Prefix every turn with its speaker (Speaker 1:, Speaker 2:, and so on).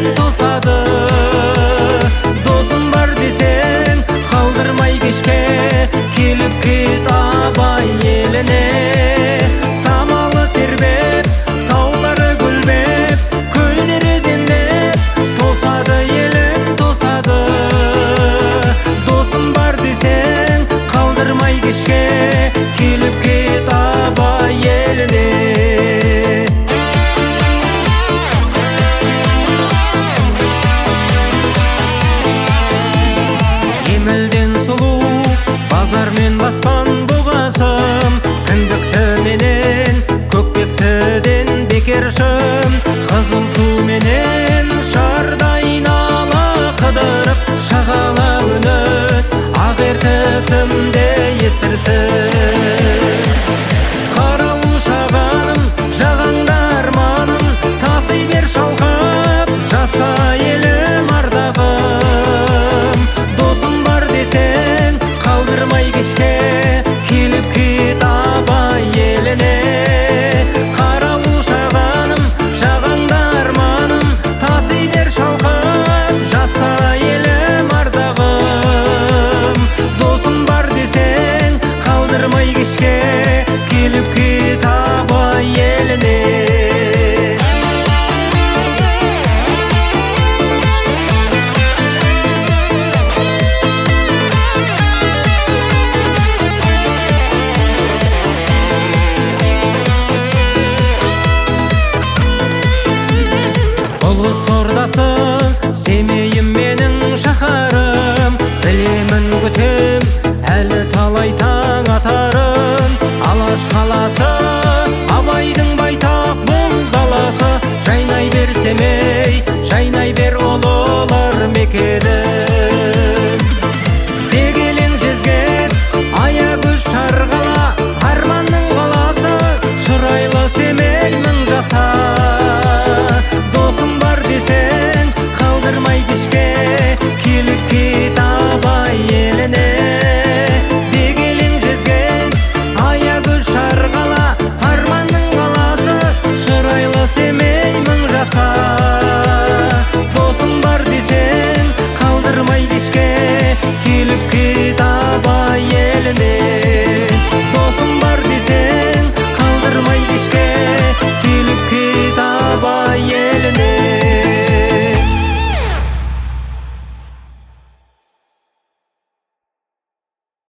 Speaker 1: елін тосады. Досым бар десең, қалдырмай кешке, келіп кет Абай еліне. Самалы тербеп, таулары гүлбеп, көлдері демдеп, тосады елін тосады. Досым бар десең, қалдырмай кешке, келіп кет Абай еліне. Емілден сұлу базар мен баспан бұғасым, кіндікті менен көкпектіден бекер шым, қызыл су менен шарды айнала қыдырып, шағала үніт ақ ертісімде естірсін. Қарауыл шағаным, жағаңда арманым, таси бер шалқып, жаса елім ардағым. Досым бар десең, қалдырмай кешке, келіп кет Абай еліне. Қарауыл шағаным, жағаңда арманым, таси бер шалқып, жаса елім ардағым. Досым бар десең, қалдырмай кешке, келіп кет Абай еліне. Ұлыс ордасы, Семейім менің шаһарым, білемін күтем, әлі талай таң атарын. Алаш қаласы, Абайдың байтақ бұл даласы, жайнай бер Семей, жайнай бер ұлылар мекені. Дегелең жезген, аягөз шарғала, арманның қаласы, шырайлы Семей мың жаса. Досым бар десең, қалдырмай кешке, келіп кет Абай еліне. Дегелең жезген, аягөз шарғала, арманның қаласы, шырайлы Семей мың жаса. Досым бар десең, қалдырмай кешке, келіп кет